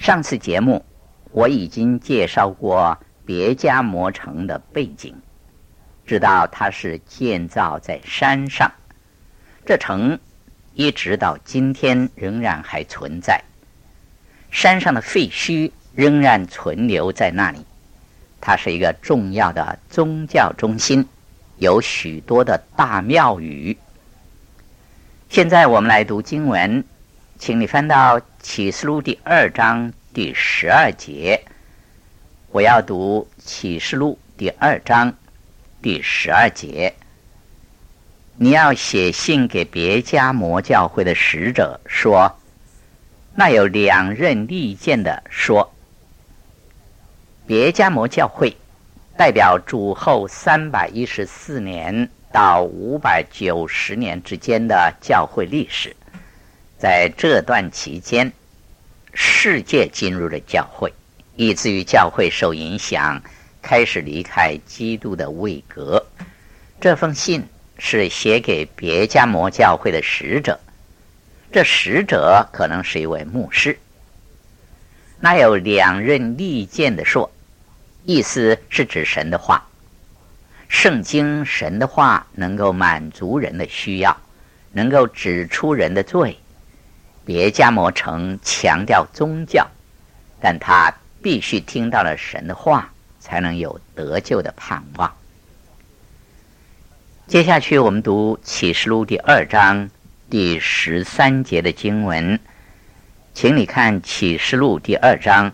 上次节目我已经介绍过别迦摩城的背景，知道它是建造在山上，这城一直到今天仍然还存在，山上的废墟仍然存留在那里，它是一个重要的宗教中心，有许多的大庙宇。现在我们来读经文，请你翻到启示录第2章第12节。我要读启示录第2章第12节。你要写信给别迦摩教会的使者说，那有2任利剑的说，别迦摩教会代表主后314年到590年之间的教会历史。在这段期间，世界进入了教会，以至于教会受影响，开始离开基督的位格。这封信是写给别迦摩教会的使者，这使者可能是一位牧师。那有2任利剑的说，意思是指神的话。圣经神的话能够满足人的需要，能够指出人的罪。别迦摩城强调宗教，但他必须听到了神的话，才能有得救的盼望。接下去我们读启示录第2章第13节的经文，请你看启示录第2章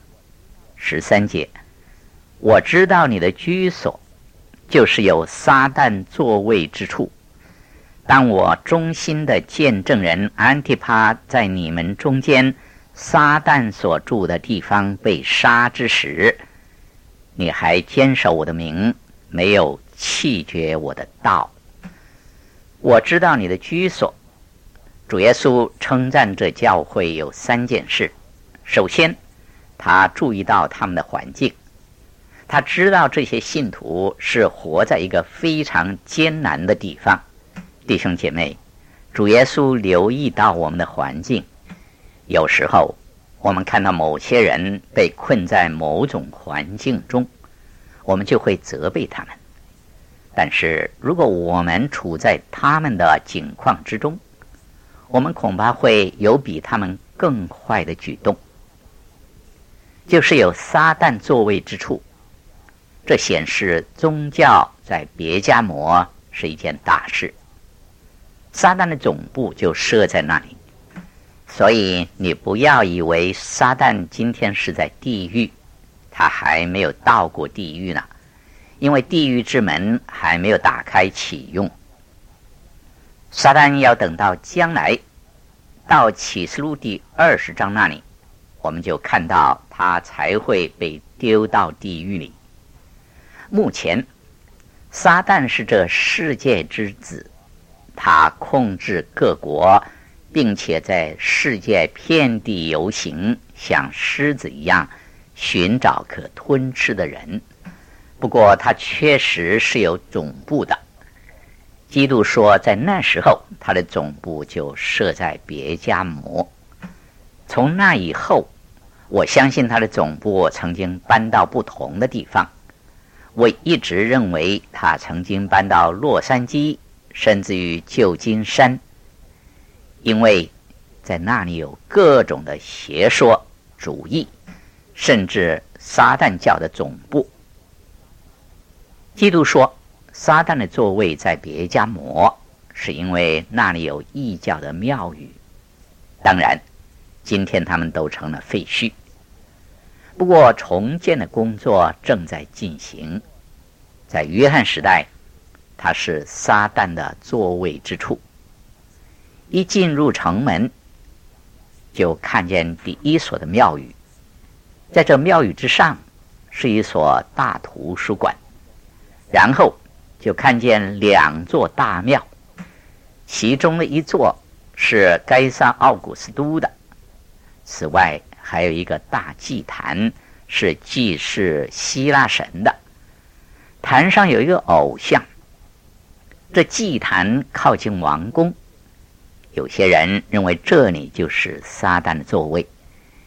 13节。我知道你的居所，就是有撒旦座位之处。当我忠心的见证人安提帕在你们中间撒旦所住的地方被杀之时，你还坚守我的名，没有弃绝我的道。我知道你的居所。主耶稣称赞这教会有3件事。首先，他注意到他们的环境，他知道这些信徒是活在一个非常艰难的地方。弟兄姐妹，主耶稣留意到我们的环境。有时候我们看到某些人被困在某种环境中，我们就会责备他们。但是如果我们处在他们的境况之中，我们恐怕会有比他们更坏的举动，就是有撒旦座位之处。这显示宗教在别迦摩是一件大事，撒旦的总部就设在那里。所以你不要以为撒旦今天是在地狱，他还没有到过地狱呢，因为地狱之门还没有打开启用。撒旦要等到将来，到启示录第20章那里，我们就看到他才会被丢到地狱里。目前撒旦是这世界之子，他控制各国，并且在世界遍地游行，像狮子一样寻找可吞吃的人。不过他确实是有总部的。基督说在那时候他的总部就设在别迦摩。从那以后，我相信他的总部曾经搬到不同的地方。我一直认为他曾经搬到洛杉矶，甚至于旧金山，因为在那里有各种的邪说主义，甚至撒旦教的总部。基督说撒旦的座位在别迦摩，是因为那里有异教的庙宇。当然今天他们都成了废墟。不过重建的工作正在进行。在约翰时代，它是撒旦的座位之处。一进入城门，就看见第一所的庙宇，在这庙宇之上是一所大图书馆，然后就看见2座大庙，其中的一座是该撒奥古斯都的。此外还有一个大祭坛，是祭祀希腊神的，坛上有一个偶像。这祭坛靠近王宫，有些人认为这里就是撒旦的座位，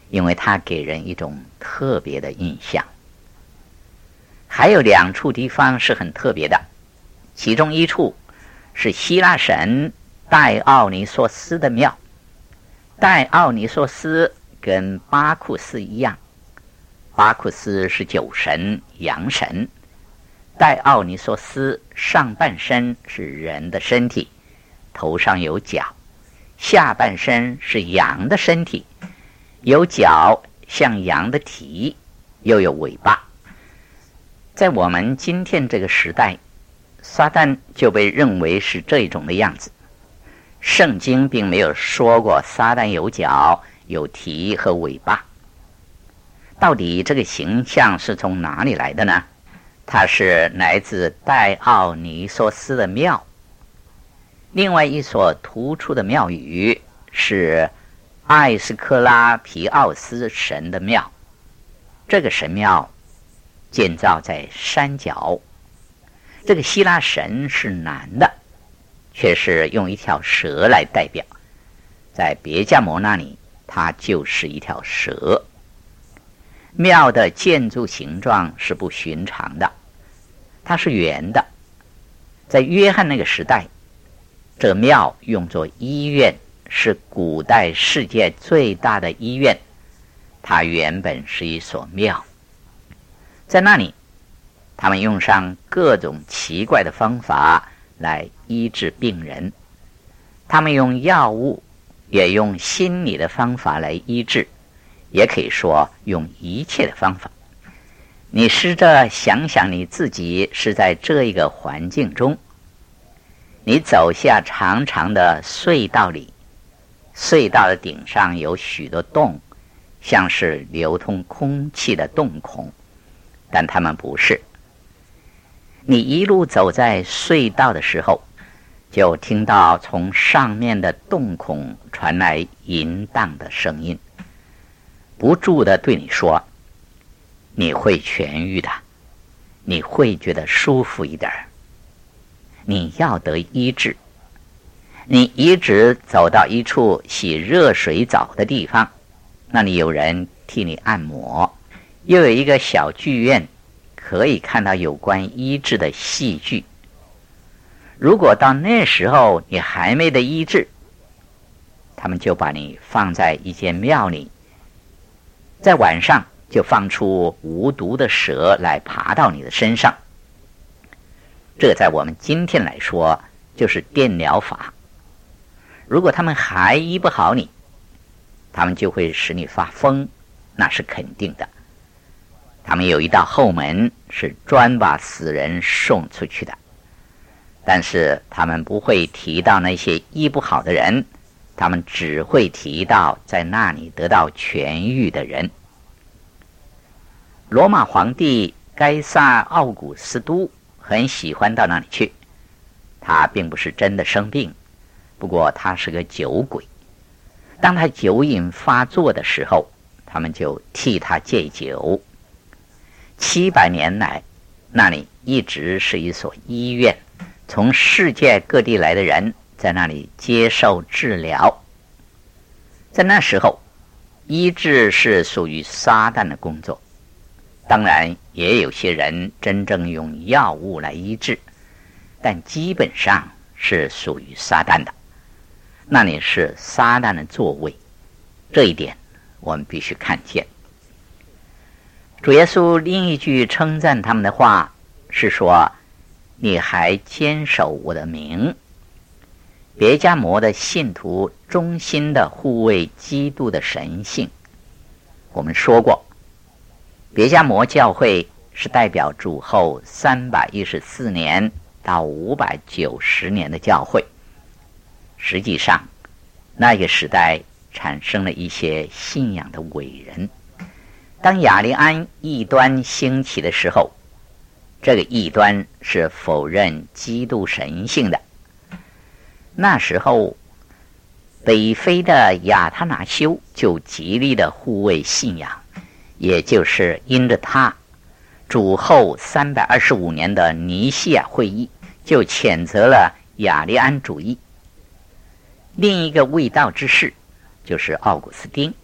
因为它给人一种特别的印象。还有2处地方是很特别的，其中一处是希腊神戴奥尼索斯的庙。戴奥尼索斯跟巴库斯一样，巴库斯是酒神、阳神，戴奥尼索斯上半身是人的身体，头上有角，下半身是羊的身体，有角像羊的蹄，又有尾巴。在我们今天这个时代，撒旦就被认为是这种的样子。圣经并没有说过撒旦有角、有蹄和尾巴。到底这个形象是从哪里来的呢？它是来自戴奥尼索斯的庙。另外一所突出的庙宇是艾斯克拉皮奥斯神的庙。这个神庙建造在山脚。这个希腊神是男的，却是用一条蛇来代表。在别迦摩那里，它就是一条蛇。庙的建筑形状是不寻常的，它是圆的。在约翰那个时代，这个庙用作医院，是古代世界最大的医院。它原本是一所庙，在那里他们用上各种奇怪的方法来医治病人。他们用药物，也用心理的方法来医治，也可以说用一切的方法。你试着想想你自己是在这一个环境中，你走下长长的隧道里，隧道的顶上有许多洞，像是流通空气的洞孔，但它们不是。你一路走在隧道的时候，就听到从上面的洞孔传来淫荡的声音，不住地对你说，你会痊愈的，你会觉得舒服一点，你要得医治。你一直走到一处洗热水澡的地方，那里有人替你按摩，又有一个小剧院，可以看到有关医治的戏剧。如果到那时候你还没得医治，他们就把你放在一间庙里，在晚上就放出无毒的蛇来爬到你的身上。这在我们今天来说就是电疗法。如果他们还医不好你，他们就会使你发疯，那是肯定的。他们有一道后门是专把死人送出去的，但是他们不会提到那些医不好的人，他们只会提到在那里得到痊愈的人。罗马皇帝该撒奥古斯都很喜欢到那里去，他并不是真的生病，不过他是个酒鬼。当他酒瘾发作的时候，他们就替他戒酒。700年来，那里一直是一所医院，从世界各地来的人在那里接受治疗。在那时候，医治是属于撒旦的工作。当然也有些人真正用药物来医治，但基本上是属于撒旦的。那里是撒旦的座位，这一点我们必须看见。主耶稣另一句称赞他们的话是说，你还坚守我的名。别迦摩的信徒忠心的护卫基督的神性。我们说过，别迦摩教会是代表主后314年到590年的教会。实际上，那个时代产生了一些信仰的伟人。当雅利安异端兴起的时候，这个异端是否认基督神性的。那时候，北非的亚他拿修就极力的护卫信仰，也就是因着他，主后325年的尼西亚会议就谴责了雅利安主义。另一个卫道之士就是奥古斯丁，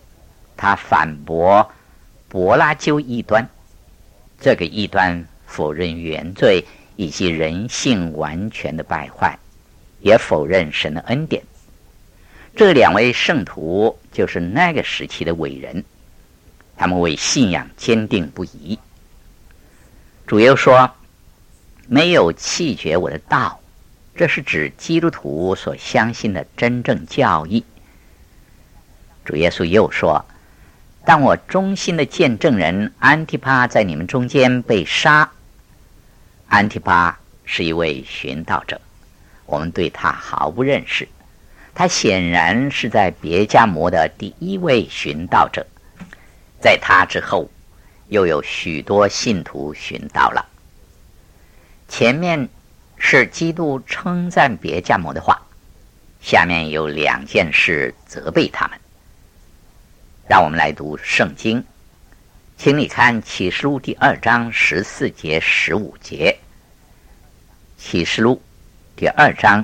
他反驳柏拉纠异端，这个异端否认原罪以及人性完全的败坏，也否认神的恩典。这两位圣徒就是那个时期的伟人，他们为信仰坚定不移。主又说，没有弃绝我的道，这是指基督徒所相信的真正教义。主耶稣又说，当我忠心的见证人安提帕在你们中间被杀。安提帕是一位寻道者，我们对他毫不认识，他显然是在别迦摩的第一位寻道者，在他之后又有许多信徒寻道了。前面是基督称赞别迦摩的话，下面有两件事责备他们。让我们来读圣经，请你看启示录第2章14节15节。启示录第2章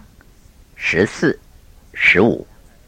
14、15。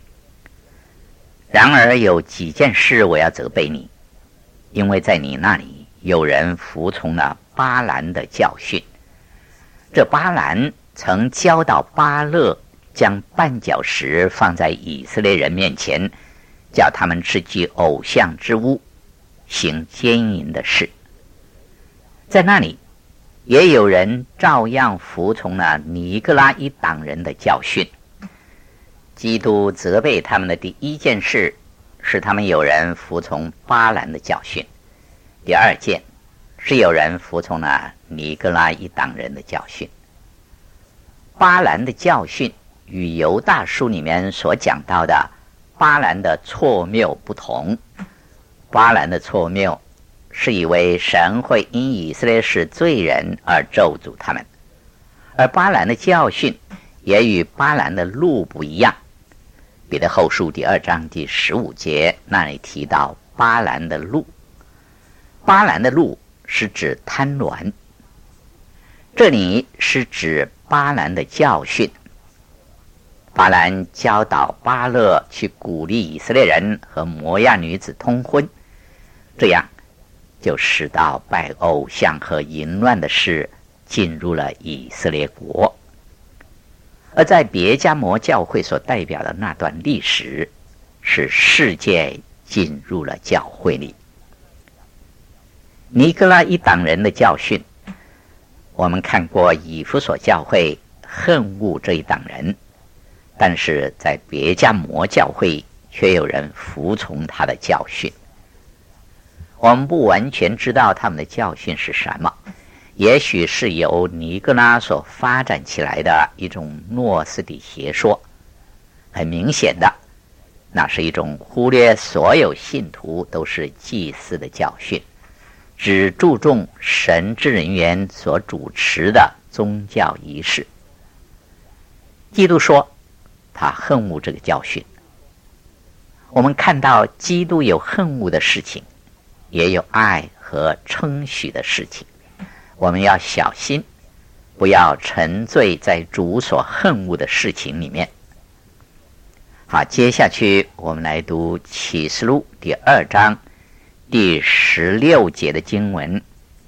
然而有几件事我要责备你，因为在你那里有人服从了巴兰的教训。这巴兰曾教导巴勒将绊脚石放在以色列人面前，叫他们吃祭偶像之物，行奸淫的事。在那里也有人照样服从了尼哥拉一党人的教训。基督责备他们的第一件事是他们有人服从巴兰的教训，第二件是有人服从了尼哥拉一党人的教训。巴兰的教训与犹大书里面所讲到的巴兰的错谬不同。巴兰的错谬是以为神会因以色列是罪人而咒诅他们，而巴兰的教训也与巴兰的路不一样。彼得后书第2章第15节那里提到巴兰的路，巴兰的路是指贪婪，这里是指巴兰的教训。巴兰教导巴勒去鼓励以色列人和摩押女子通婚，这样就使到拜偶像和淫乱的事进入了以色列国。而在别迦摩教会所代表的那段历史，使世界进入了教会里。尼哥拉一党人的教训，我们看过以弗所教会恨恶这一党人，但是在别迦摩教会却有人服从他的教训。我们不完全知道他们的教训是什么，也许是由尼哥拉所发展起来的一种诺斯底邪说。很明显的，那是一种忽略所有信徒都是祭司的教训，只注重神职人员所主持的宗教仪式。基督说他恨恶这个教训。我们看到基督有恨恶的事情，也有爱和称许的事情，我们要小心，不要沉醉在主所恨恶的事情里面。好，接下去我们来读启示录第2章第16节的经文。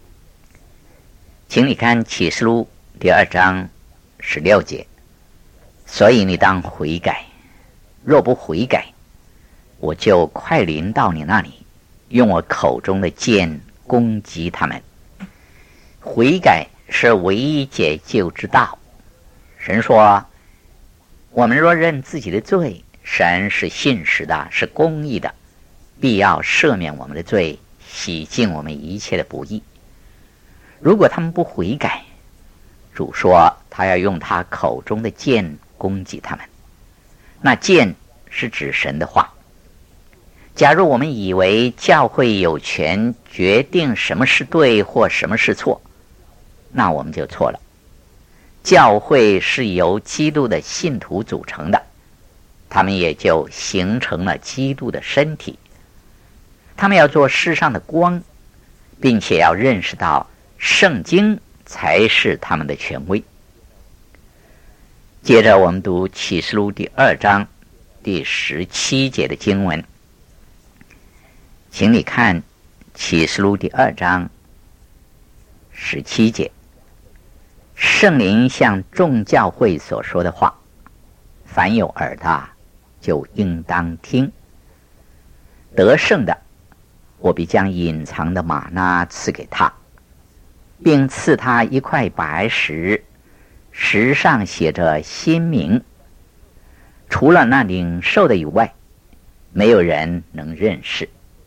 请你看启示录第2章16节。所以你当悔改，若不悔改，我就快临到你那里，用我口中的剑攻击他们。悔改是唯一解救之道。神说，我们若认自己的罪，神是信实的，是公义的，必要赦免我们的罪，洗净我们一切的不义。如果他们不悔改，主说他要用他口中的剑攻击他们。那剑是指神的话。假如我们以为教会有权决定什么是对或什么是错，那我们就错了。教会是由基督的信徒组成的，他们也就形成了基督的身体。他们要做世上的光，并且要认识到圣经才是他们的权威。接着我们读启示录第2章第17节的经文。 请你看启示录第2章17节，圣灵向众教会所说的话，凡有耳的就应当听。得胜的，我必将隐藏的玛纳赐给他，并赐他一块白石，石上写着新名，除了那领受的以外，没有人能认识。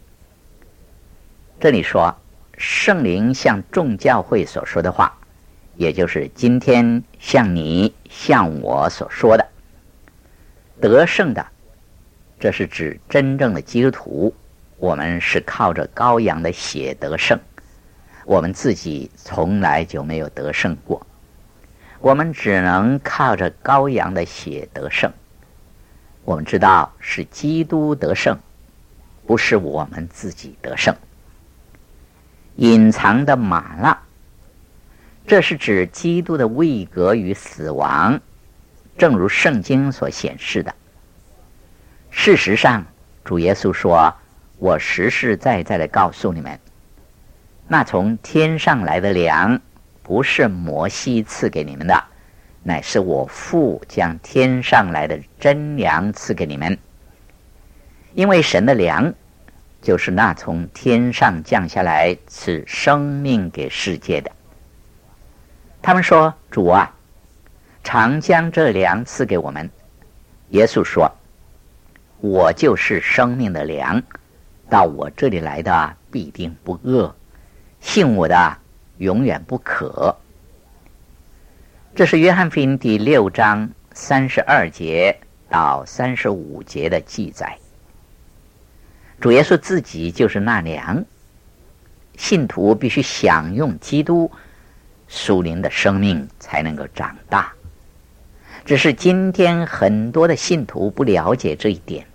这里说圣灵向众教会所说的话，也就是今天向你向我所说的。得胜的，这是指真正的基督徒，我们是靠着羔羊的血得胜，我们自己从来就没有得胜过，我们只能靠着羔羊的血得胜。我们知道是基督得胜，不是我们自己得胜。隐藏的玛纳，这是指基督的位格与死亡，正如圣经所显示的。事实上，主耶稣说，我实实在在地告诉你们，那从天上来的粮，不是摩西赐给你们的，乃是我父将天上来的真粮赐给你们。因为神的粮，就是那从天上降下来赐生命给世界的。他们说，主啊，常将这粮赐给我们。耶稣说，我就是生命的粮，到我这里来的必定不饿，信我的永远不渴。这是约翰福音第6章32节到35节的记载。主耶稣自己就是那粮，信徒必须享用基督属灵的生命才能够长大。只是今天很多的信徒不了解这一点。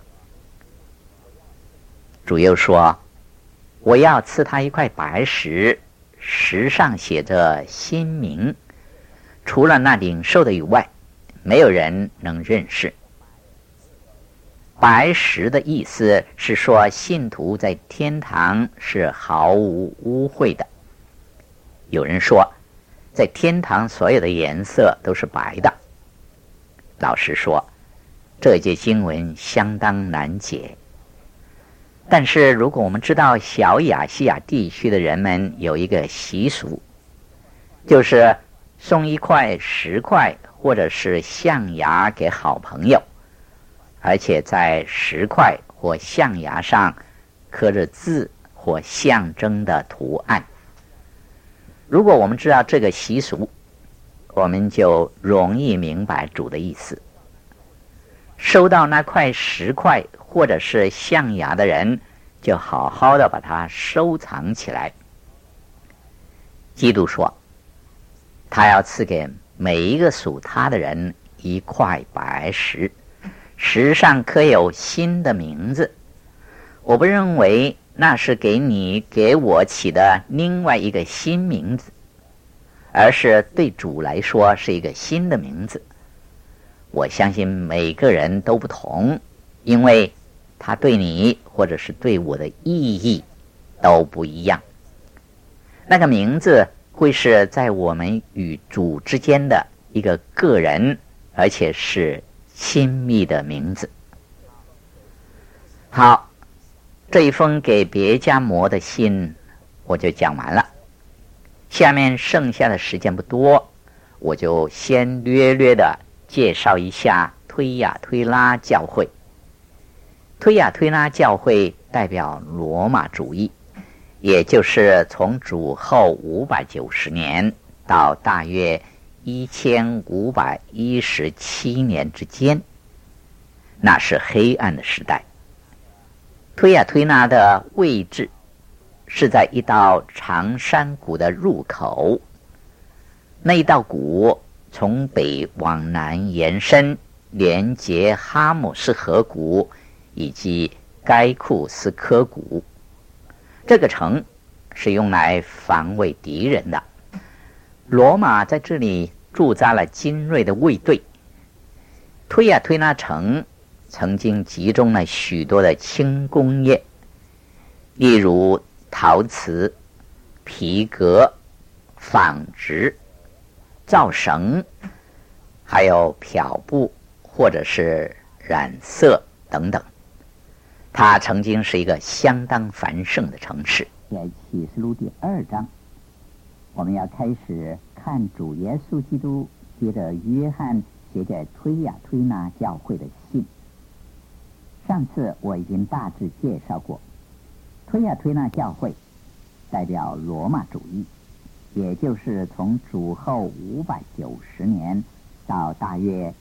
主又说，我要赐他一块白石，石上写着新名，除了那领受的以外，没有人能认识。白石的意思是说，信徒在天堂是毫无污秽的。有人说，在天堂所有的颜色都是白的。老实说，这节经文相当难解。但是如果我们知道小亚细亚地区的人们有一个习俗，就是送一块石块或者是象牙给好朋友，而且在石块或象牙上刻着字或象征的图案。如果我们知道这个习俗，我们就容易明白主的意思。收到那块石块或者是象牙的人，就好好的把它收藏起来。基督说，他要赐给每一个属他的人一块白石，石上刻有新的名字。我不认为那是给你给我起的另外一个新名字，而是对主来说是一个新的名字。我相信每个人都不同，因为他对你或者是对我的意义都不一样。那个名字会是在我们与主之间的一个个人，而且是亲密的名字。好，这一封给别迦摩的信我就讲完了。下面剩下的时间不多，我就先略略的介绍一下推雅推拉教会。推雅推拉教会代表罗马主义，也就是从主后590年到大约1517年之间，那是黑暗的时代。推雅推拉的位置是在一道长山谷的入口，那一道谷从北往南延伸，连接哈姆斯河谷以及该库斯科谷。这个城是用来防卫敌人的。罗马在这里驻扎了精锐的卫队。推雅推拉城曾经集中了许多的轻工业， 例如陶瓷、皮革、纺织、造绳，还有漂布或者是染色等等。它曾经是一个相当繁盛的城市。在启示录第2章，我们要开始看主耶稣基督接着约翰写给推雅推拿教会的信。上次我已经大致介绍过，推雅推拿教会代表罗马主义，也就是从主后590年到大约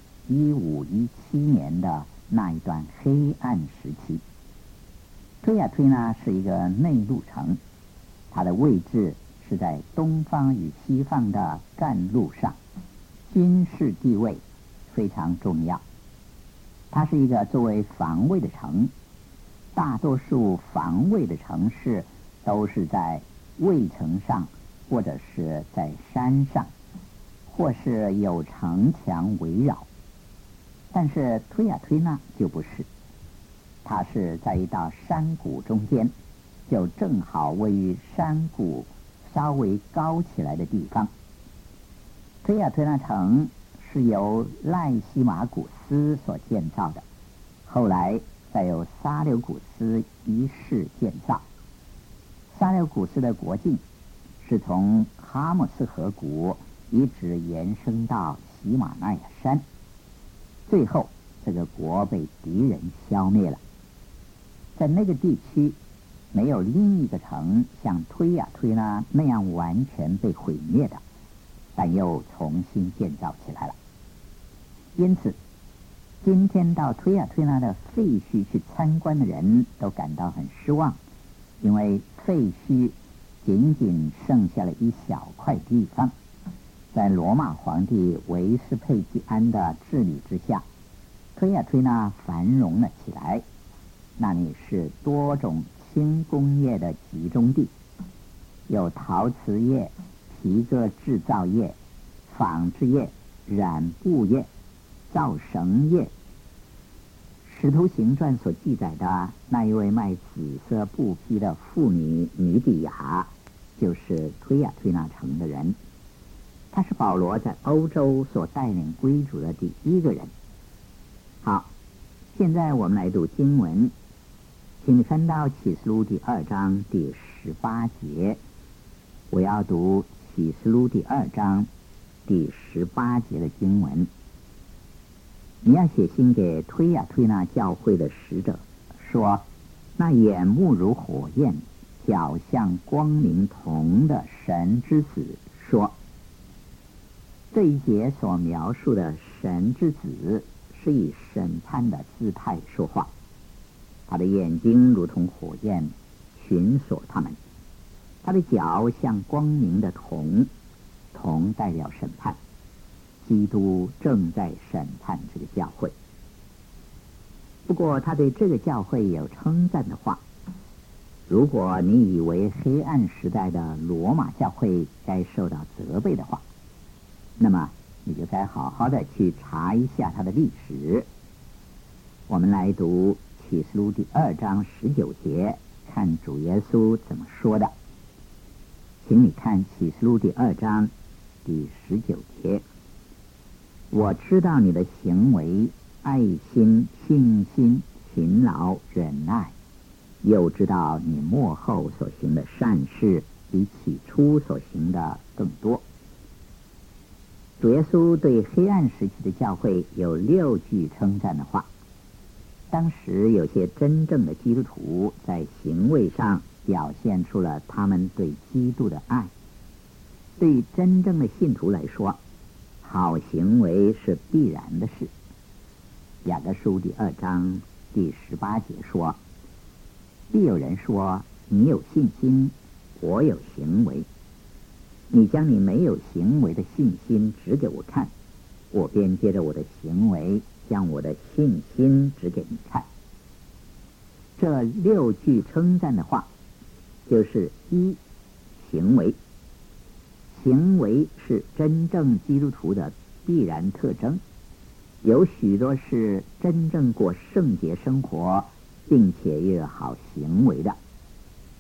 1517年的那一段黑暗时期。推雅推拿是一个内陆城，它的位置是在东方与西方的干路上，军事地位非常重要。它是一个作为防卫的城，大多数防卫的城市都是在卫城上，或者是在山上，或是有城墙围绕。但是推雅推拿就不是，它是在一道山谷中间，就正好位于山谷稍微高起来的地方。推雅推拿城是由赖西马古斯所建造的，后来再由撒琉古斯一世建造。撒琉古斯的国境是从哈姆斯河谷一直延伸到喜马拉雅山，最后这个国被敌人消灭了。在那个地区没有另一个城像推雅推拿那样完全被毁灭的，但又重新建造起来了。因此今天到推雅推拿的废墟去参观的人都感到很失望，因为废墟仅仅剩下了一小块地方。在罗马皇帝维斯佩吉安的治理之下，推雅推拿繁荣了起来。那里是多种轻工业的集中地，有陶瓷业、皮革制造业、纺织业、染布业、造绳业。使徒行传所记载的那一位卖紫色布匹的妇女女底亚，就是推雅推拿城的人。她是保罗在欧洲所带领归主的第一个人。好，现在我们来读经文，请你翻到启示录第2章第18节。我要读启示录第2章第18节的经文。你要写信给推雅推拿教会的使者，说那眼目如火焰、脚像光明铜的神之子说。这一节所描述的神之子是以审判的姿态说话，他的眼睛如同火焰寻索他们，他的脚像光明的铜，铜代表审判。基督正在审判这个教会。不过他对这个教会有称赞的话。如果你以为黑暗时代的罗马教会该受到责备的话，那么你就该好好的去查一下它的历史。我们来读启示录第2章19节，看主耶稣怎么说的。请你看启示录第2章第19节。我知道你的行为、爱心、信心、勤劳、忍耐，又知道你末后所行的善事比起初所行的更多。主耶稣对黑暗时期的教会有6句称赞的话。当时有些真正的基督徒在行为上表现出了他们对基督的爱。对于真正的信徒来说，好行为是必然的事。雅各书第2章第18节说，必有人说，你有信心，我有行为。你将你没有行为的信心指给我看，我便接着我的行为将我的信心指给你看。这6句称赞的话，就是一，行为。行为是真正基督徒的必然特征，有许多是真正过圣洁生活并且也有好行为的。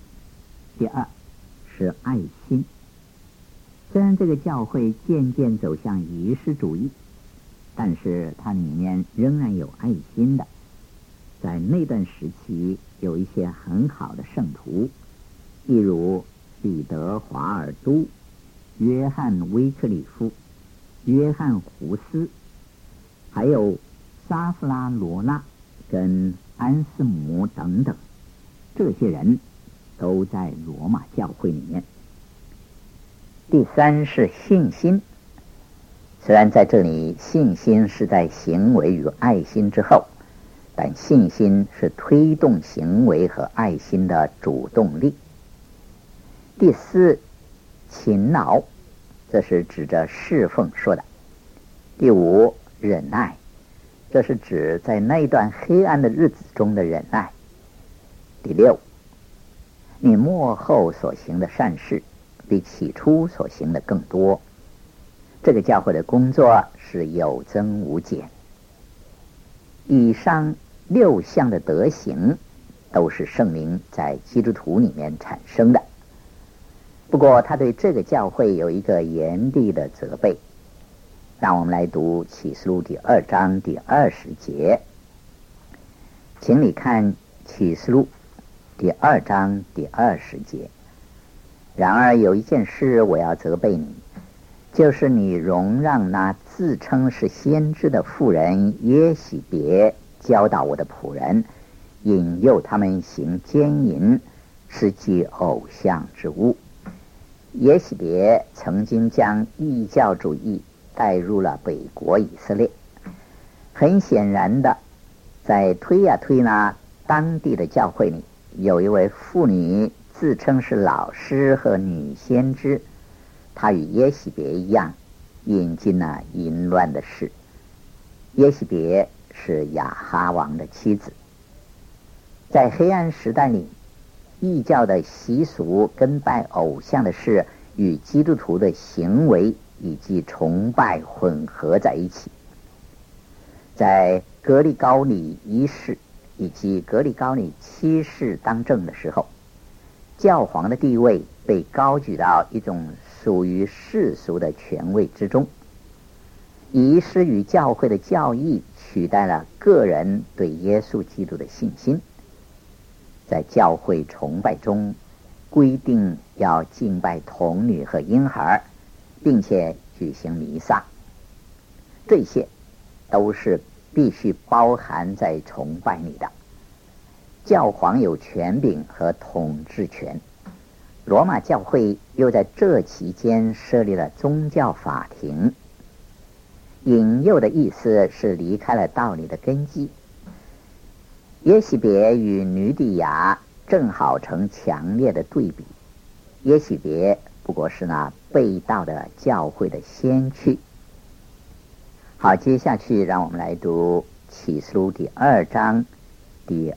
第二是爱心。虽然这个教会渐渐走向仪式主义，但是它里面仍然有爱心的。在那段时期有一些很好的圣徒，例如彼得·华尔都、约翰·威克里夫、约翰·胡斯，还有沙弗拉罗纳跟安斯姆等等，这些人都在罗马教会里面。第三是信心。虽然在这里信心是在行为与爱心之后，但信心是推动行为和爱心的主动力。第四，勤劳，这是指着侍奉说的。第五，忍耐，这是指在那段黑暗的日子中的忍耐。第六，你末后所行的善事比起初所行的更多。这个教会的工作是有增无减。以上6项的德行都是圣灵在基督徒里面产生的。不过他对这个教会有一个严厉的责备。让我们来读启示录第2章第20节。请你看启示录第2章第20节。然而有一件事我要责备你，就是你容让那自称是先知的妇人耶洗别教导我的仆人，引诱他们行奸淫，是祭偶像之物。耶洗别曾经将异教主义带入了北国以色列。很显然的，在推呀推拿当地的教会里，有一位妇女自称是老师和女先知，她与耶洗别一样引进了淫乱的事。耶洗别是亚哈王的妻子。在黑暗时代里，异教的习俗跟拜偶像的事与基督徒的行为以及崇拜混合在一起。在格里高里一世以及格里高里7世当政的时候，教皇的地位被高举到一种属于世俗的权位之中，仪式与教会的教义取代了个人对耶稣基督的信心。在教会崇拜中规定要敬拜童女和婴孩，并且举行弥撒，这些都是必须包含在崇拜里的。教皇有权柄和统治权，罗马教会又在这期间设立了宗教法庭。引诱的意思是离开了道理的根基。耶洗别与女底亚正好成强烈的对比。耶洗别不过是那背道的教会的先驱。好，接下去让我们来读启示录第2章第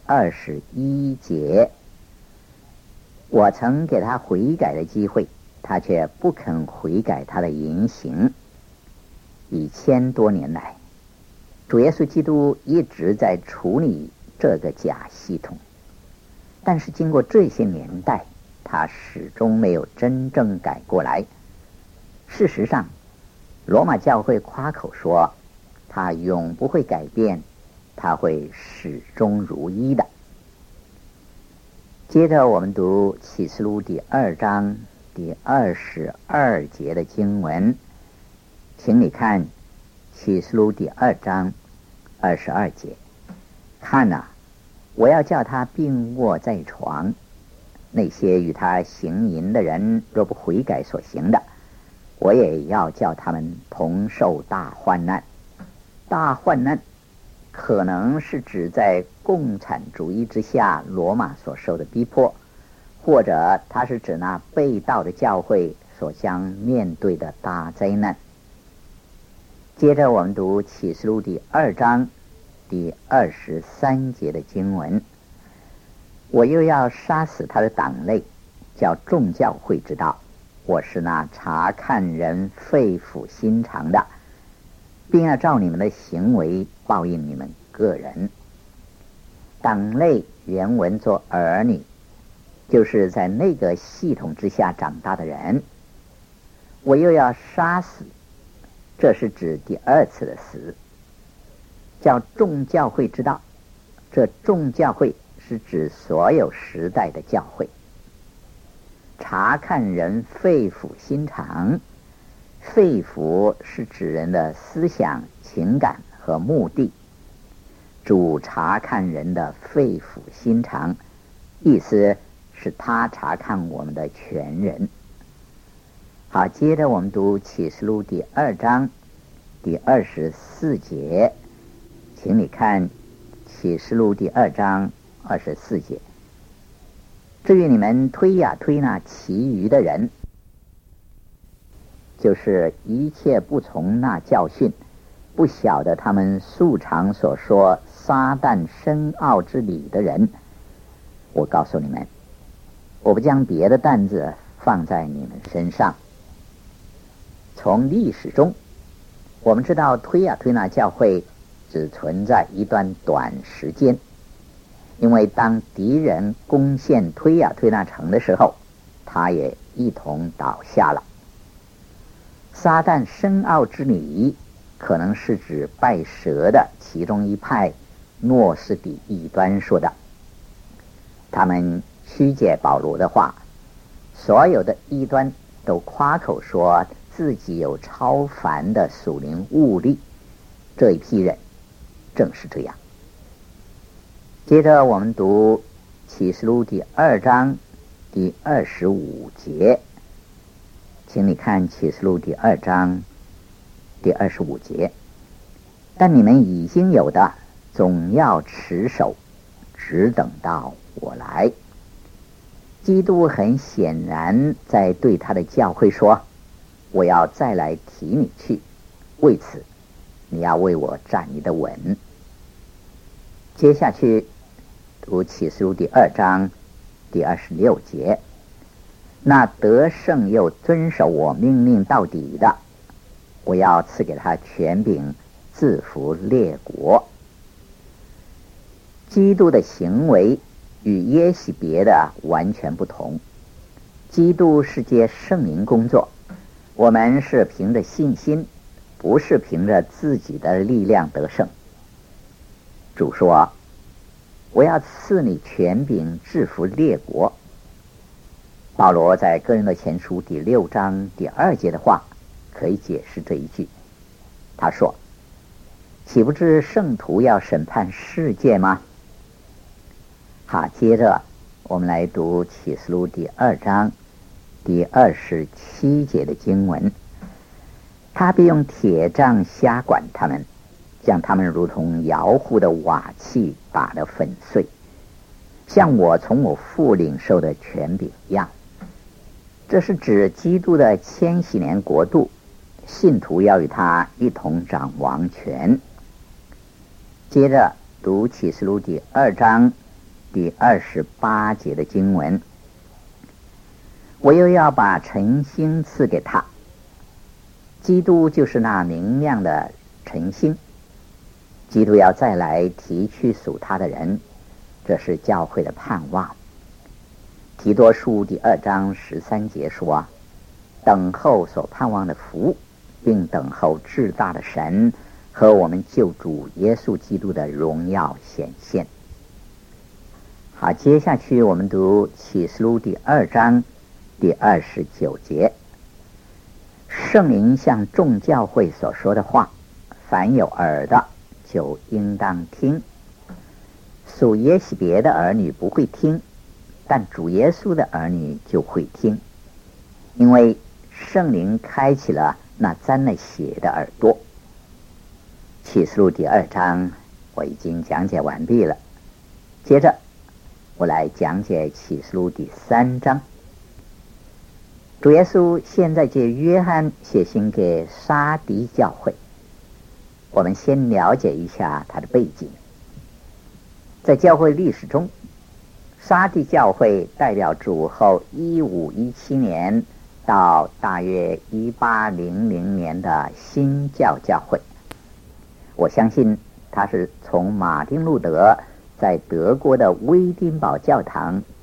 21节。我曾给他悔改的机会，他却不肯悔改他的言行。以1000多年来，主耶稣基督一直在处理这个假系统，但是经过这些年代，他始终没有真正改过来。事实上，罗马教会夸口说他永不会改变，他会始终如一的。接着我们读启示录第2章第22节的经文。请你看启示录第2章22节。看哪，我要叫他病卧在床，那些与他行淫的人若不悔改所行的，我也要叫他们同受大患难。大患难可能是指在共产主义之下罗马所受的逼迫，或者它是指那被盗的教会所将面对的大灾难。接着我们读启示录第2章第23节的经文。我又要杀死他的党类，叫众教会知道我是那查看人肺腑心肠的，并要照你们的行为报应你们个人。党类原文作儿女， 就是在那个系统之下长大的人，我又要杀死，这是指第二次的死，叫众教会之道。这众教会是指所有时代的教会。查看人肺腑心肠，肺腑是指人的思想、情感和目的。主查看人的肺腑心肠，意思是他查看我们的全人。好，接着我们读启示录第2章第24节，请你看启示录第2章24节。至于你们推呀推那其余的人，就是一切不从那教训，不晓得他们素常所说撒旦深奥之理的人，我告诉你们，我不将别的担子放在你们身上。从历史中我们知道，推呀推那教会只存在一段短时间，因为当敌人攻陷推呀推那城的时候，他也一同倒下了。撒旦深奥之理可能是指拜蛇的其中一派诺斯底异端说的。他们曲解保罗的话，所有的异端都夸口说自己有超凡的属灵悟力，这一批人正是这样。接着我们读启示录第2章第25节，请你看启示录第2章第25节。但你们已经有的，总要持守，只等到我来。基督很显然在对他的教会说，我要再来提你去，为此你要为我站立得稳。接下去读启示录第2章第26节。那得胜又遵守我命令到底的，我要赐给他权柄，制服列国。基督的行为与耶洗别的完全不同。基督是借圣灵工作，我们是凭着信心，不是凭着自己的力量得胜。主说，我要赐你权柄，制服列国。保罗在哥林多前书第6章第2节的话可以解释这一句。他说，岂不知圣徒要审判世界吗？好，接着我们来读启示录第2章第27节的经文。他必用铁杖辖管他们，将他们如同窑户的瓦器打得粉碎，像我从我父领受的权柄一样。这是指基督的千禧年国度，信徒要与他一同掌王权。接着读启示录第2章第28节的经文。我又要把晨星赐给他。基督就是那明亮的晨星，基督要再来提去属他的人，这是教会的盼望。提多书第2章13节说，等候所盼望的福，并等候至大的神和我们救主耶稣基督的荣耀显现。好，接下去我们读启示录第2章第29节。圣灵向众教会所说的话，凡有耳的就应当听。属耶洗别的儿女不会听，但主耶稣的儿女就会听，因为圣灵开启了那沾了血的耳朵。启示录第2章我已经讲解完毕了，接着我来讲解启示录第3章。主耶稣现在借约翰写信给撒狄教会，我们先了解一下他的背景。在教会历史中，撒狄教会代表主后1517年到大约1800年的新教教会。我相信它是从马丁路德在德国的威丁堡教堂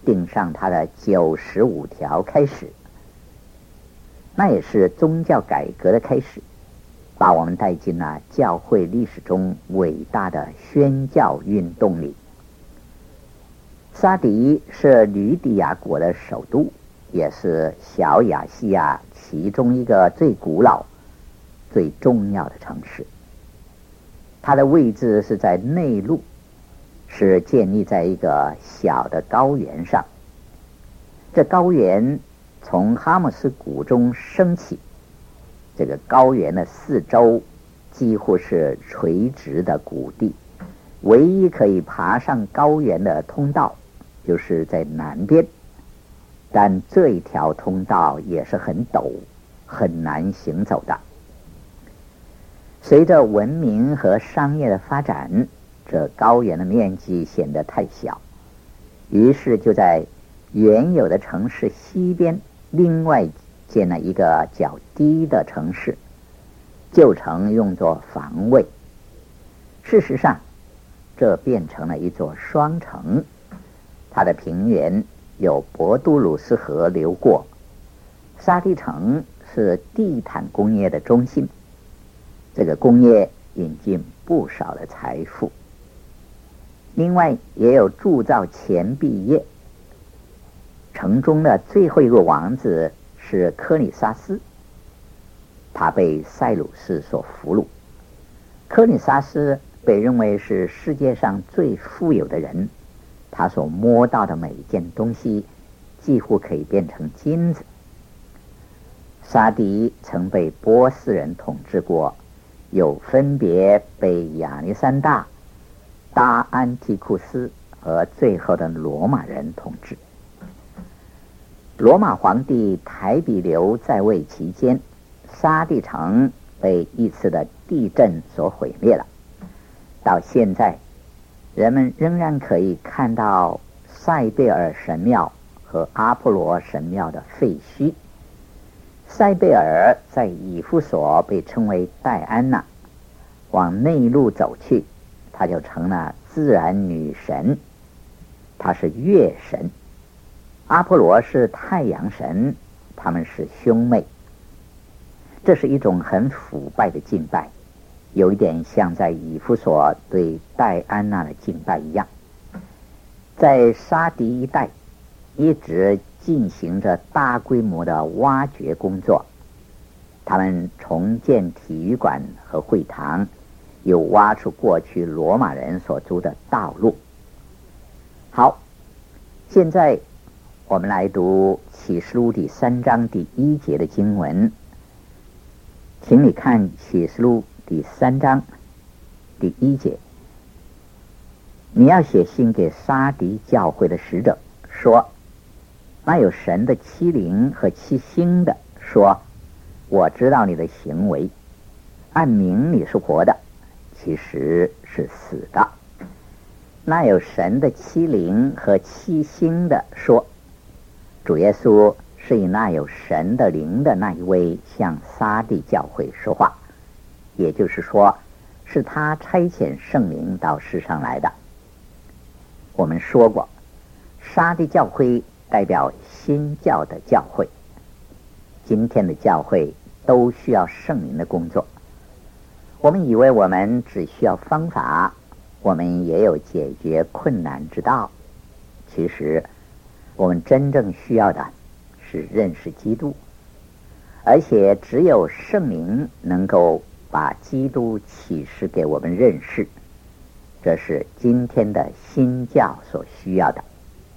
定上他的95条开始，那也是宗教改革的开始，把我们带进了教会历史中伟大的宣教运动里。沙迪是吕底亚国的首都，也是小亚细亚其中一个最古老、最重要的城市。它的位置是在内陆，是建立在一个小的高原上。这高原从哈姆斯谷中升起，这个高原的四周几乎是垂直的谷地，唯一可以爬上高原的通道就是在南边，但这一条通道也是很陡，很难行走的。随着文明和商业的发展，这高原的面积显得太小，于是就在原有的城市西边另外建了一个较低的城市，旧城用作防卫。事实上，这变成了一座双城，它的平原有博都鲁斯河流过。沙地城是地毯工业的中心，这个工业引进不少的财富。另外也有铸造钱币业。城中的最后一个王子是科里萨斯，他被塞鲁士所俘虏。科里萨斯被认为是世界上最富有的人，他所摸到的每一件东西几乎可以变成金子。沙迪曾被波斯人统治过，有分别被亚历山大、大安提库斯和最后的罗马人统治。罗马皇帝台比留在位期间，沙地城被一次的地震所毁灭了。到现在，人们仍然可以看到塞贝尔神庙和阿波罗神庙的废墟。塞贝尔在以弗所被称为戴安娜，往内陆走去，她就成了自然女神，她是月神。阿波罗是太阳神，他们是兄妹。这是一种很腐败的敬拜，有一点像在以弗所对戴安娜的敬拜一样。在沙迪一带一直进行着大规模的挖掘工作，他们重建体育馆和会堂，又挖出过去罗马人所筑的道路。好，现在我们来读启示录第3章第1节的经文，请你看启示录第3章第1节。你要写信给沙迪教会的使者，说，那有神的7灵和7星的说，我知道你的行为，按名你是活的，其实是死的。那有神的7灵和7星的说，主耶稣是以那有神的灵的那一位向撒地教会说话，也就是说，是他差遣圣灵到世上来的。我们说过，撒地教会代表新教的教会，今天的教会都需要圣灵的工作。我们以为我们只需要方法，我们也有解决困难之道，其实我们真正需要的是认识基督，而且只有圣灵能够把基督启示给我们认识，这是今天的新教所需要的。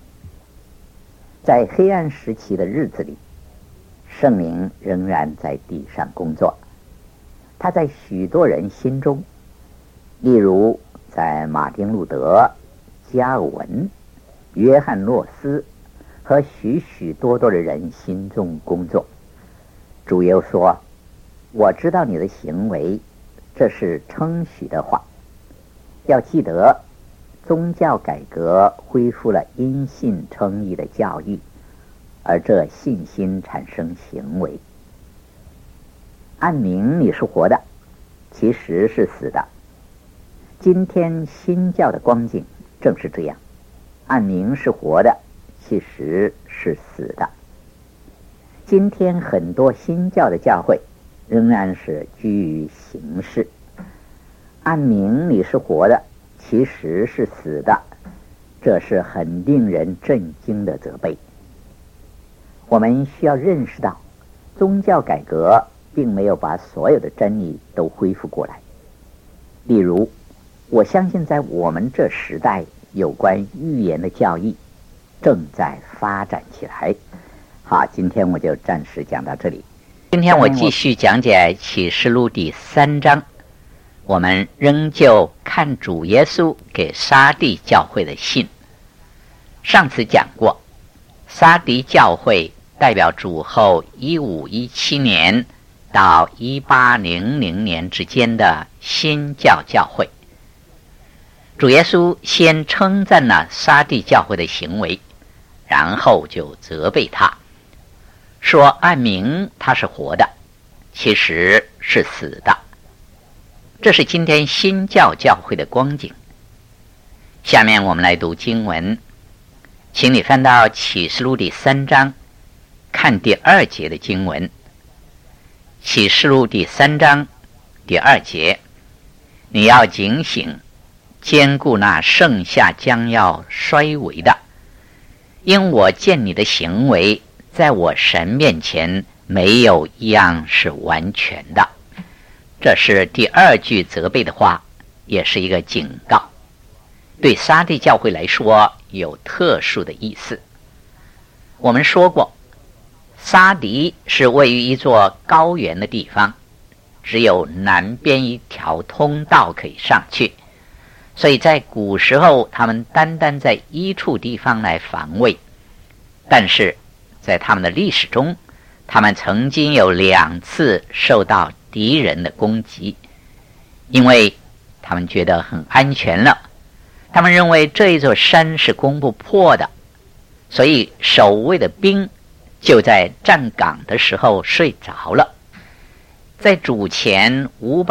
在黑暗时期的日子里，圣灵仍然在地上工作，他在许多人心中，例如在马丁路德、加尔文、约翰诺斯和许许多多的人心中工作。主又说，我知道你的行为，这是称许的话。要记得，宗教改革恢复了因信称义的教义，而这信心产生行为。按名你是活的，其实是死的。今天新教的光景正是这样，按名是活的， 其实是死的。今天很多新教的教会仍然是居于形式，按名你是活的，其实是死的，这是很令人震惊的责备。我们需要认识到，宗教改革并没有把所有的真理都恢复过来。例如，我相信在我们这时代，有关预言的教义正在发展起来。好，今天我就暂时讲到这里。今天我继续讲解启示录第3章，我们仍旧看主耶稣给撒狄教会的信。上次讲过，撒狄教会代表主后1517年到1800年之间的新教教会。主耶稣先称赞了撒狄教会的行为，然后就责备他，说按名他是活的，其实是死的。这是今天新教教会的光景。下面我们来读经文，请你翻到启示录第3章，看第2节的经文。启示录第3章第2节，你要警醒，兼顾那剩下将要衰微的，因我见你的行为，在我神面前没有一样是完全的。这是第2句责备的话，也是一个警告，对撒狄教会来说有特殊的意思。我们说过，撒狄是位于一座高原的地方，只有南边一条通道可以上去，所以在古时候他们单单在一处地方来防卫。但是在他们的历史中，他们曾经有2次受到敌人的攻击，因为他们觉得很安全了，他们认为这一座山是攻不破的，所以守卫的兵就在站岗的时候睡着了。在主前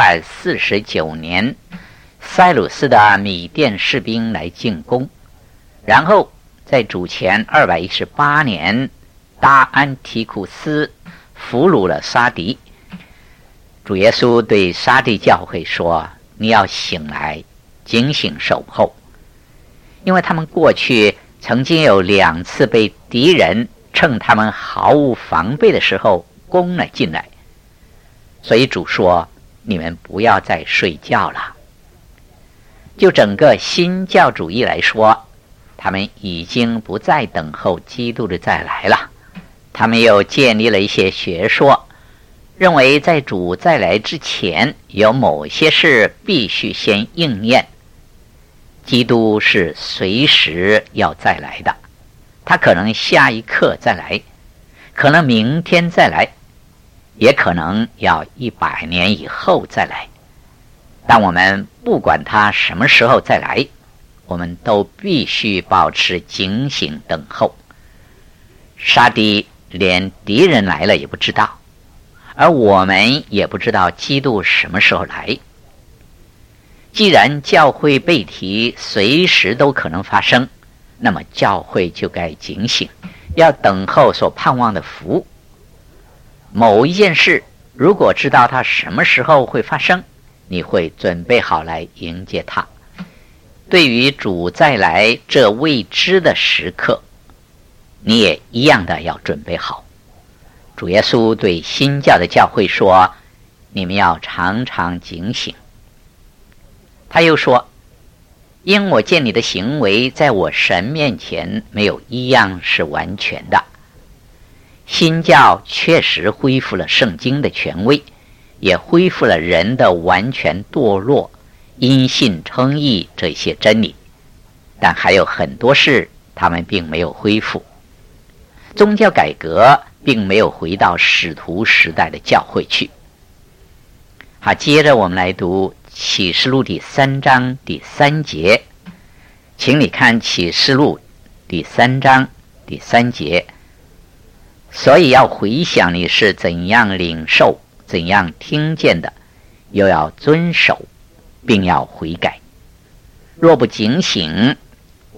549年，塞鲁斯的米甸士兵来进攻，然后在主前218年，大安提库斯俘虏了撒狄。主耶稣对撒狄教会说，你要醒来，警醒守候，因为他们过去曾经有2次被敌人趁他们毫无防备的时候攻了进来，所以主说，你们不要再睡觉了。就整个新教主义来说，他们已经不再等候基督的再来了，他们又建立了一些学说，认为在主再来之前，有某些事必须先应验。基督是随时要再来的，他可能下一刻再来，可能明天再来，也可能要100年以后再来。但我们不管他什么时候再来，我们都必须保持警醒等候。撒狄连敌人来了也不知道，而我们也不知道基督什么时候来。既然教会被提随时都可能发生，那么教会就该警醒，要等候所盼望的福。某一件事如果知道它什么时候会发生，你会准备好来迎接它。对于主再来这未知的时刻，你也一样的要准备好。主耶稣对新教的教会说，你们要常常警醒。他又说，因我见你的行为，在我神面前没有一样是完全的。新教确实恢复了圣经的权威，也恢复了人的完全堕落、因信称义这些真理，但还有很多事他们并没有恢复。宗教改革并没有回到使徒时代的教会去。好，接着我们来读启示录第3章第3节，请你看启示录第3章第3节。所以要回想你是怎样领受、怎样听见的，又要遵守，并要悔改。若不警醒，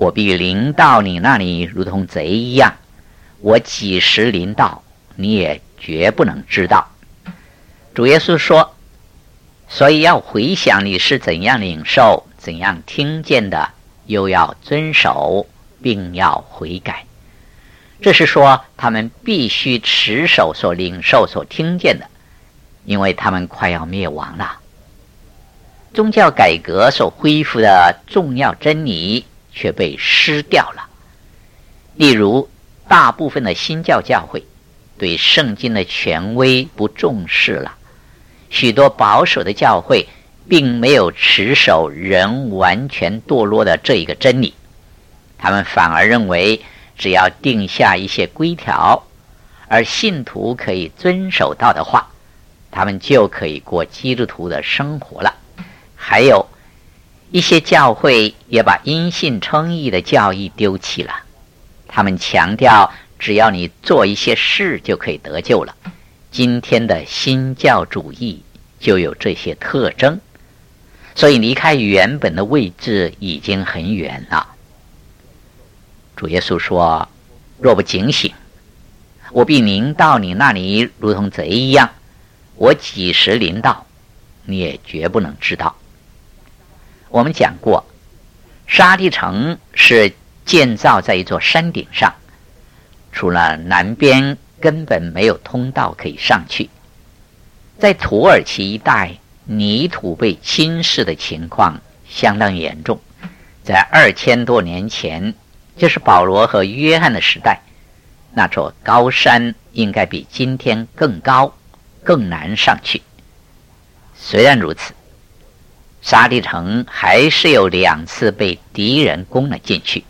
我必临到你那里，如同贼一样。我几时临到，你也绝不能知道。主耶稣说，所以要回想你是怎样领受、怎样听见的，又要遵守，并要悔改。这是说他们必须持守所领受、所听见的，因为他们快要灭亡了。宗教改革所恢复的重要真理却被失掉了。例如，大部分的新教教会对圣经的权威不重视了，许多保守的教会并没有持守人完全堕落的这一个真理，他们反而认为只要定下一些规条，而信徒可以遵守到的话，他们就可以过基督徒的生活了。还有一些教会也把因信称义的教义丢弃了，他们强调只要你做一些事就可以得救了。今天的新教主义就有这些特征，所以离开原本的位置已经很远了。主耶稣说，若不警醒，我必临到你那里，如同贼一样。我几时临到，你也绝不能知道。我们讲过，沙地城是建造在一座山顶上，除了南边根本没有通道可以上去。在土耳其一带，泥土被侵蚀的情况相当严重。在2000多年前，就是保罗和约翰的时代，那座高山应该比今天更高，更难上去。虽然如此，沙地城还是有2次被敌人攻了进去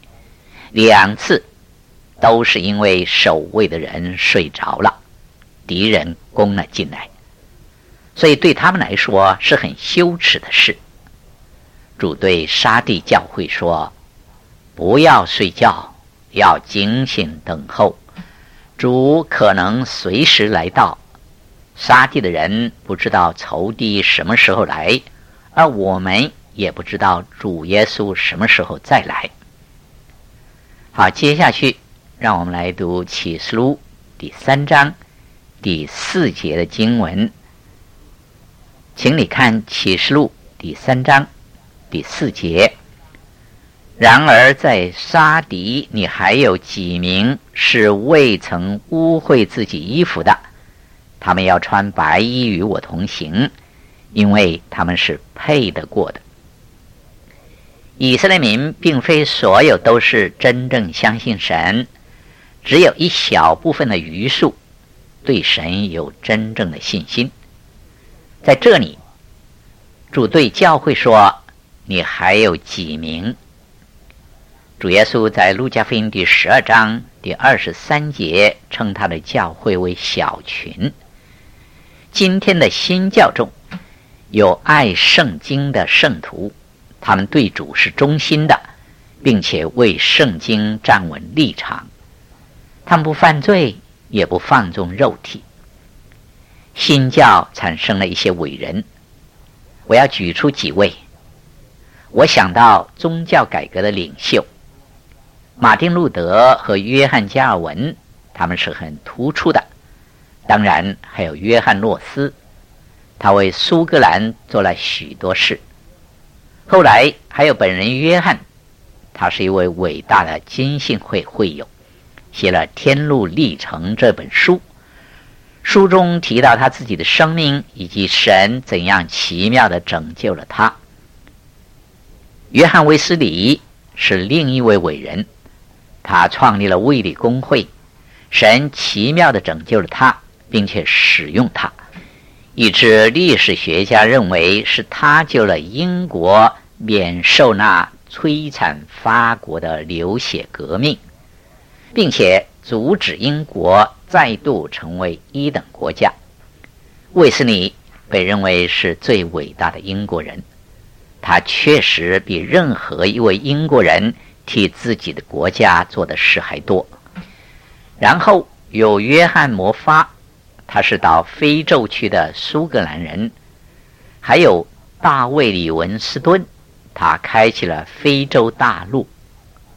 ，2次都是因为守卫的人睡着了，敌人攻了进来，所以对他们来说是很羞耻的事。主对沙地教会说，不要睡觉，要警醒等候，主可能随时来到。沙地的人不知道仇敌什么时候来，而我们也不知道主耶稣什么时候再来。好，接下去让我们来读启示录第3章第4节的经文。请你看启示录第3章第4节。然而在沙迪，你还有几名是未曾污秽自己衣服的，他们要穿白衣与我同行，因为他们是配得过的。以色列民并非所有都是真正相信神，只有一小部分的余数对神有真正的信心。在这里，主对教会说，你还有几名。主耶稣在路加福音第12章第23节称他的教会为小群。今天的新教中有爱圣经的圣徒，他们对主是忠心的，并且为圣经站稳立场，他们不犯罪，也不放纵肉体。新教产生了一些伟人，我要举出几位。我想到宗教改革的领袖马丁路德和约翰加尔文，他们是很突出的。当然还有约翰诺斯，他为苏格兰做了许多事。后来还有本人约翰，他是一位伟大的浸信会会友，写了《天路历程》这本书，书中提到他自己的生命以及神怎样奇妙地拯救了他。约翰卫斯理是另一位伟人，他创立了卫理公会，神奇妙地拯救了他，并且使用他，以致历史学家认为是他救了英国免受那摧残法国的流血革命，并且阻止英国再度成为一等国家。卫斯理被认为是最伟大的英国人，他确实比任何一位英国人替自己的国家做的事还多。然后有约翰摩发，他是到非洲去的苏格兰人。还有大卫李文斯顿，他开启了非洲大陆。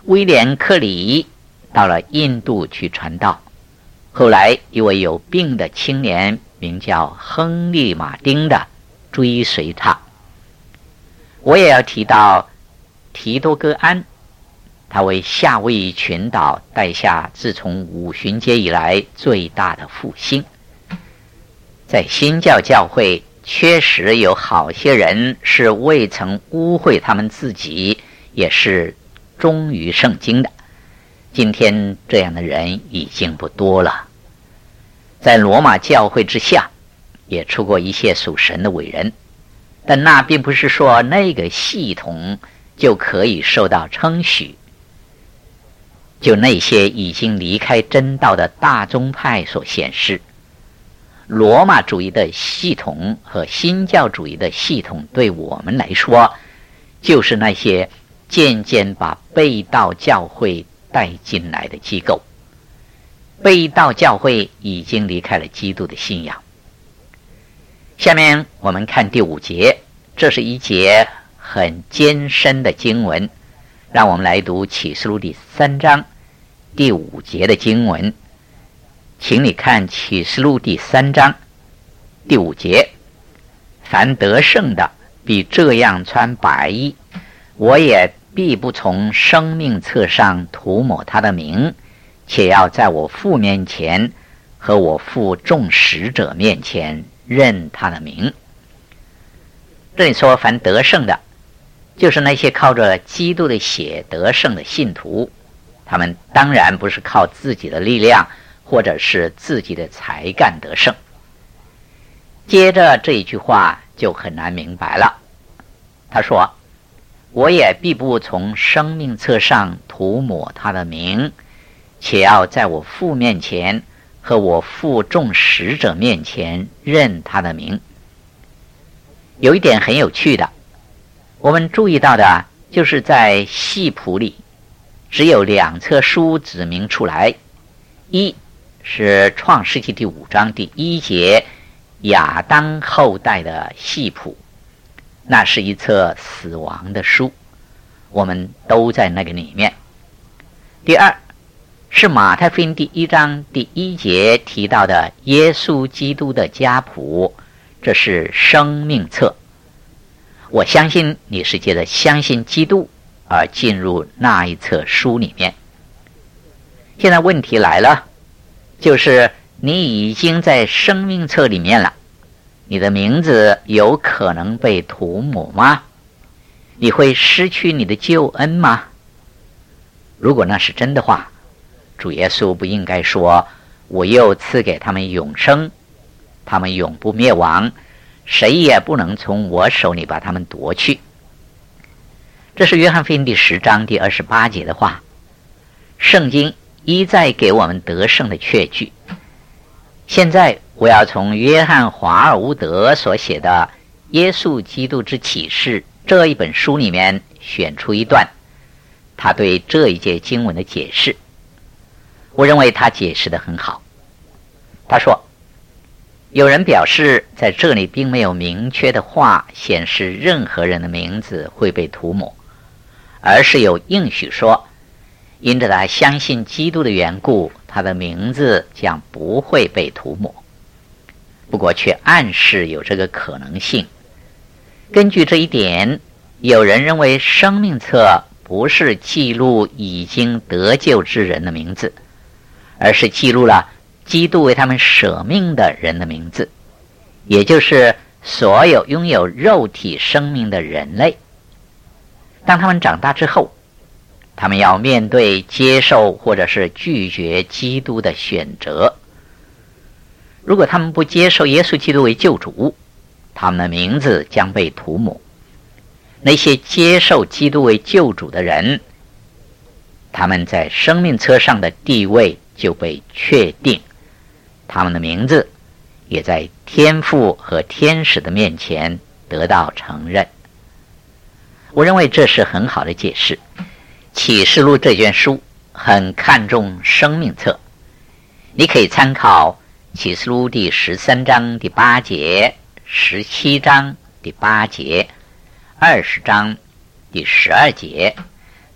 威廉·克里到了印度去传道，后来一位有病的青年名叫亨利·马丁的追随他。我也要提到提多哥安，他为夏威夷群岛带下自从五旬节以来最大的复兴。在新教教会确实有好些人是未曾污秽他们自己，也是忠于圣经的。今天这样的人已经不多了。在罗马教会之下也出过一些属神的伟人，但那并不是说那个系统就可以受到称许。就那些已经离开真道的大宗派所显示，罗马主义的系统和新教主义的系统对我们来说，就是那些渐渐把背道教会带进来的机构。背道教会已经离开了基督的信仰。下面我们看第5节，这是一节很艰深的经文，让我们来读启示录第3章第5节的经文。请你看启示录第3章第5节，凡得胜的必这样穿白衣，我也必不从生命册上涂抹他的名，且要在我父面前和我父众使者面前认他的名。这里说凡得胜的，就是那些靠着基督的血得胜的信徒，他们当然不是靠自己的力量或者是自己的才干得胜。接着这一句话就很难明白了，他说我也必不从生命册上涂抹他的名，且要在我父面前和我父众使者面前认他的名。有一点很有趣的，我们注意到的就是在系谱里只有2册书指明出来，一是创世纪第5章第1节亚当后代的系谱，那是一册死亡的书，我们都在那个里面。第二是马太福音第1章第1节提到的耶稣基督的家谱，这是生命册。我相信你是借着相信基督而进入那一册书里面。现在问题来了，就是你已经在生命册里面了，你的名字有可能被涂抹吗？你会失去你的救恩吗？如果那是真的话，主耶稣不应该说我又赐给他们永生，他们永不灭亡，谁也不能从我手里把他们夺去。这是约翰福音第10章第28节的话。圣经一再给我们得胜的确据。现在我要从约翰·华尔乌德所写的《耶稣基督之启示》这一本书里面选出一段他对这一节经文的解释。我认为他解释得很好。他说，有人表示在这里并没有明确的话显示任何人的名字会被涂抹，而是有应许说因着他相信基督的缘故，他的名字将不会被涂抹。不过却暗示有这个可能性。根据这一点，有人认为生命册不是记录已经得救之人的名字，而是记录了基督为他们舍命的人的名字，也就是所有拥有肉体生命的人类。当他们长大之后，他们要面对接受或者是拒绝基督的选择。如果他们不接受耶稣基督为救主，他们的名字将被涂抹。那些接受基督为救主的人，他们在生命册上的地位就被确定，他们的名字也在天父和天使的面前得到承认。我认为这是很好的解释。启示录这卷书很看重生命册，你可以参考启示录第13章第8节、17章第8节、20章第12节，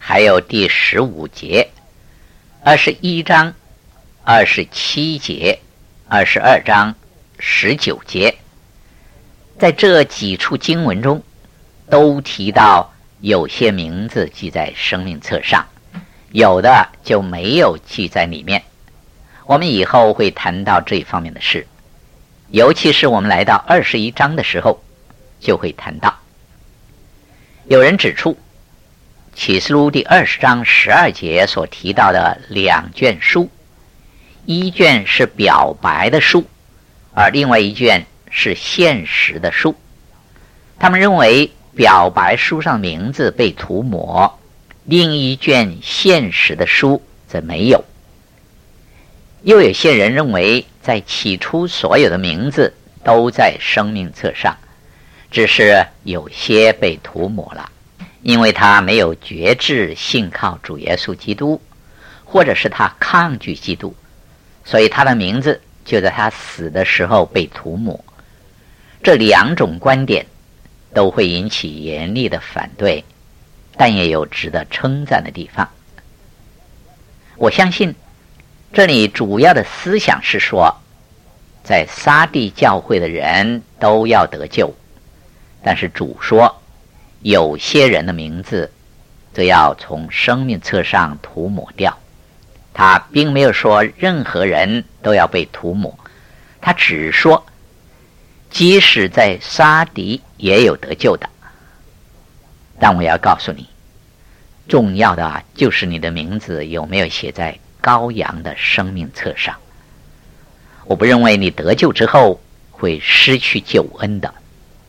还有第15节、21章、27节、22章、19节，在这几处经文中都提到有些名字记在生命册上，有的就没有记在里面。我们以后会谈到这方面的事，尤其是我们来到21章的时候就会谈到。有人指出启示录第20章12节所提到的2卷书，一卷是表白的书，而另外一卷是现实的书。他们认为表白书上名字被涂抹，另一卷现实的书则没有。又有些人认为在起初所有的名字都在生命册上，只是有些被涂抹了，因为他没有决志信靠主耶稣基督，或者是他抗拒基督，所以他的名字就在他死的时候被涂抹。这2种观点都会引起严厉的反对，但也有值得称赞的地方。我相信这里主要的思想是说，在撒地教会的人都要得救，但是主说有些人的名字则要从生命册上涂抹掉。他并没有说任何人都要被涂抹，他只说即使在撒地也有得救的。但我要告诉你，重要的就是你的名字有没有写在羔羊的生命册上。我不认为你得救之后会失去救恩的。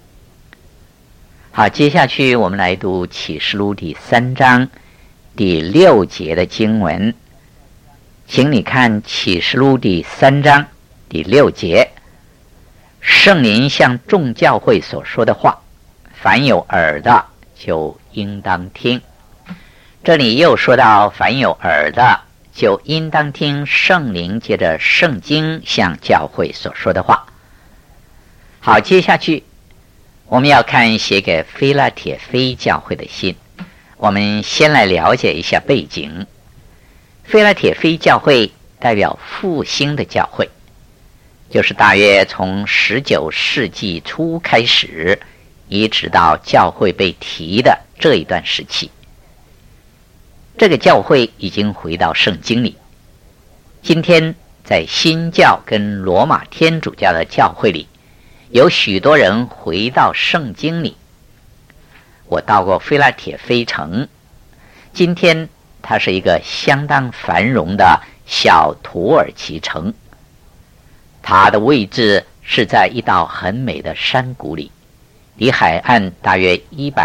好，接下去我们来读启示录第3章第6节的经文。请你看启示录第3章第6节，圣灵向众教会所说的话，凡有耳的就应当听。这里又说到凡有耳的就应当听圣灵借着圣经向教会所说的话。好，接下去我们要看写给非拉铁非教会的信。我们先来了解一下背景。非拉铁非教会代表复兴的教会，就是大约从19世纪初开始，一直到教会被提的这一段时期。这个教会已经回到圣经里。今天在新教跟罗马天主教的教会里，有许多人回到圣经里。我到过非拉铁非城，今天它是一个相当繁荣的小土耳其城。它的位置是在一道很美的山谷里，离海岸大约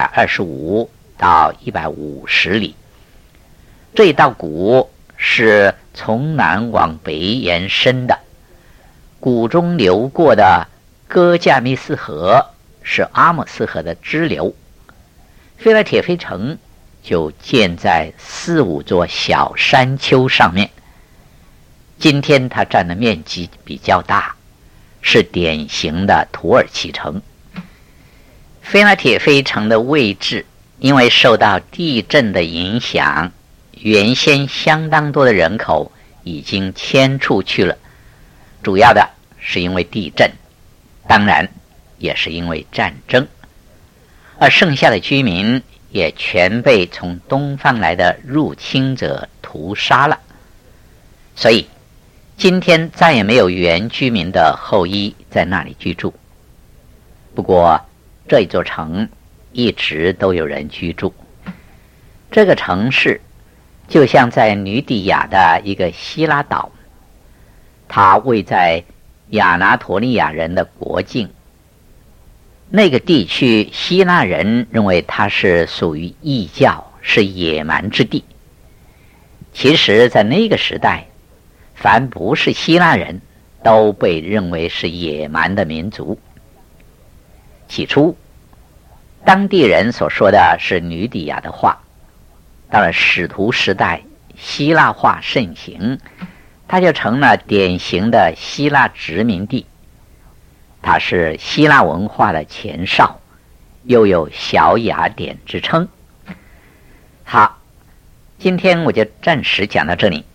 125到150里。这一道谷是从南往北延伸的，谷中流过的哥加密斯河是阿姆斯河的支流。非拉铁非城就建在4、5座小山丘上面。今天它占的面积比较大，是典型的土耳其城。非拉铁非城的位置因为受到地震的影响，原先相当多的人口已经迁出去了，主要的是因为地震，当然也是因为战争，而剩下的居民也全被从东方来的入侵者屠杀了。所以今天再也没有原居民的后裔在那里居住。不过这一座城一直都有人居住。这个城市就像在吕底亚的一个希腊岛，它位在亚拿托利亚人的国境。那个地区希腊人认为它是属于异教，是野蛮之地。其实在那个时代，凡不是希腊人都被认为是野蛮的民族。起初当地人所说的是吕底亚的话，到了使徒时代希腊化盛行，它就成了典型的希腊殖民地。它是希腊文化的前哨，又有小雅典之称。好， 今天我就暂时讲到这里。